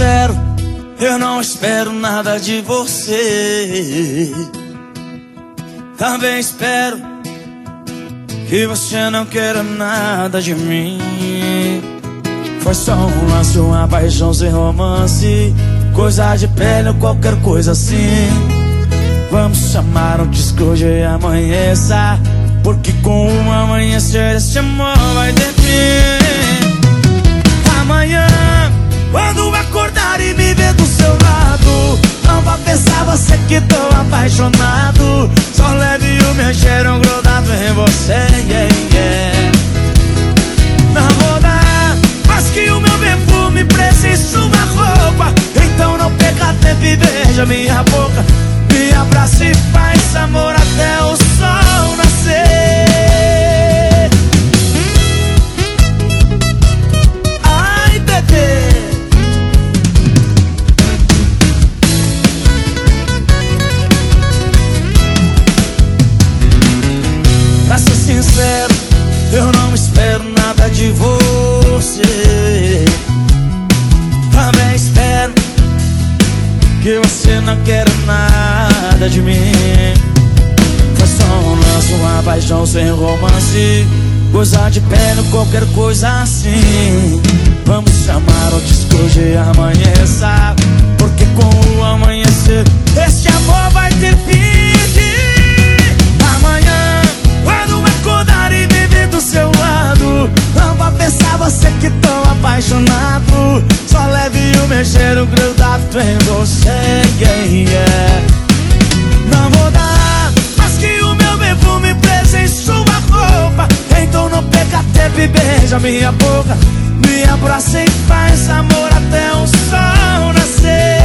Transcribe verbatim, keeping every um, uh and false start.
sincero, eu não espero nada de você. Também espero que você não queira nada de mim. Foi só um lance, uma paixão sem romance, coisa de pele ou qualquer coisa assim. Vamos chamar um disco de amanheça, porque com o amanhecer esse amor vai ter fim. Amanhã, quando acordar e me ver do seu lado, não vá pensar você que tô apaixonado. Só leve o meu cheiro grudado em você, yeah, yeah. Não vou dar mais que o meu perfume preso em sua roupa. Então não perca tempo e beija minha boca, me abraça e faz amor até o sol nascer. Ai, bebê, pra ser sincero, eu não espero nada de você. Também espero que você não quer nada de mim. Foi só um lance, uma paixão sem romance, coisa de pele, qualquer coisa assim. Vamos chamar o disco de amanheça, porque com o amanhecer este amor vai ter fim. Amanhã, quando acordar e me ver do seu lado, não vá pensar você que tão apaixonado. Só leve o meu cheiro grudado em você, yeah, yeah. Não vou dar mais que o meu perfume preso em sua roupa. Então não perca tempo e beija minha boca, me abraça e faz amor até o sol nascer.